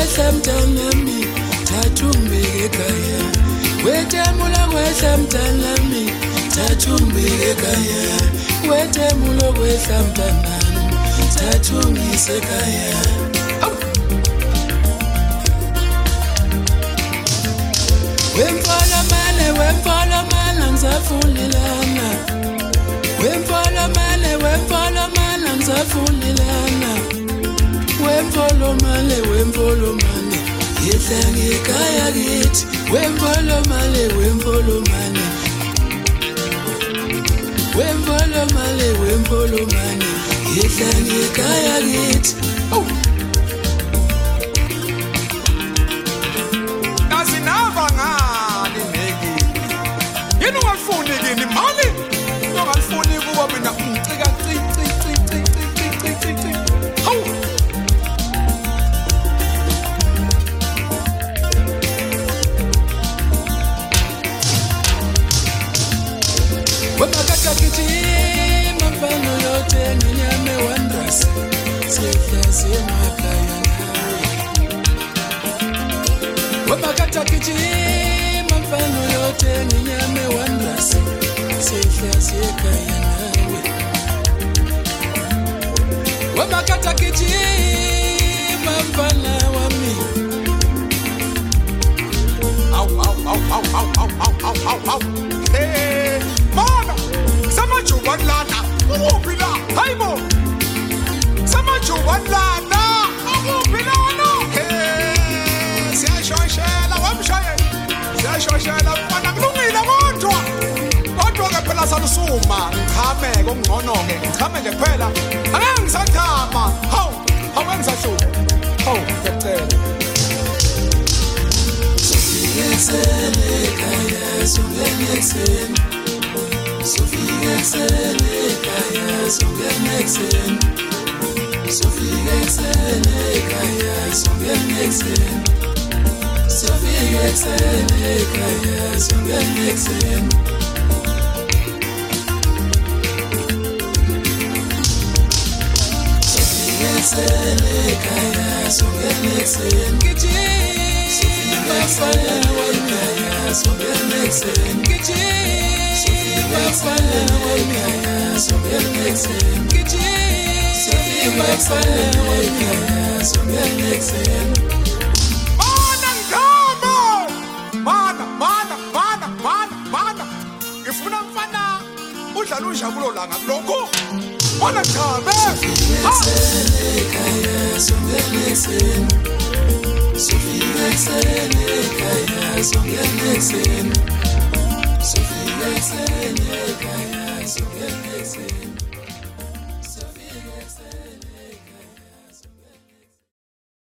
kwehla mntanami thatha ungibeke ekhaya wetemulo kwehla mntanami thatha ungibeke ekhaya wetemulo kwehla mntanami thatha ungise ekhaya wemfola mala ngizafulelana wemfola mala ngizafulelana wemfola mala yehla ngekhaya kithi wemfola mala yehla ngekhaya kithi asinava ngani neki yini ungafuni kini mali ungafuni kuba mina ungicika hawu wamakata kichima mfano yote ninyame wandrasi sihlezi emakhaya nawe wamakata kichima mfano yote ninyame wandrasi sihlezi ekhaya nawe wamakata kichima mfana wami au mana samajuba lana ukuphi la hayibo samajuba lana ukuphi lana siyashoshela wamshayela siyashoshela mfana kulungile kodwa ke phela salusuma ngichame kokungcono-ke ngichame nje kuphela angeke ngisathama hawu ngisashuka hawu ngiyacela Sofiyesele ekhaya songena ekuseni Sofiyesele ekhaya songena ekuseni Sofiyesele ekhaya songena ekuseni Sofiyesele ekhaya songena ekuseni Sofiyesele ekhaya songena ekuseni Bafana wemkhaya songena ekuseni Bafana wemkhaya songena ekuseni Bafana wemkhaya songena ekuseni Mana ngifuna mfana udlala unjabulo langa lokho bona chabe Sofiyesele ekhaya songena ekuseni Sofiyesele ekhaya songena ekuseni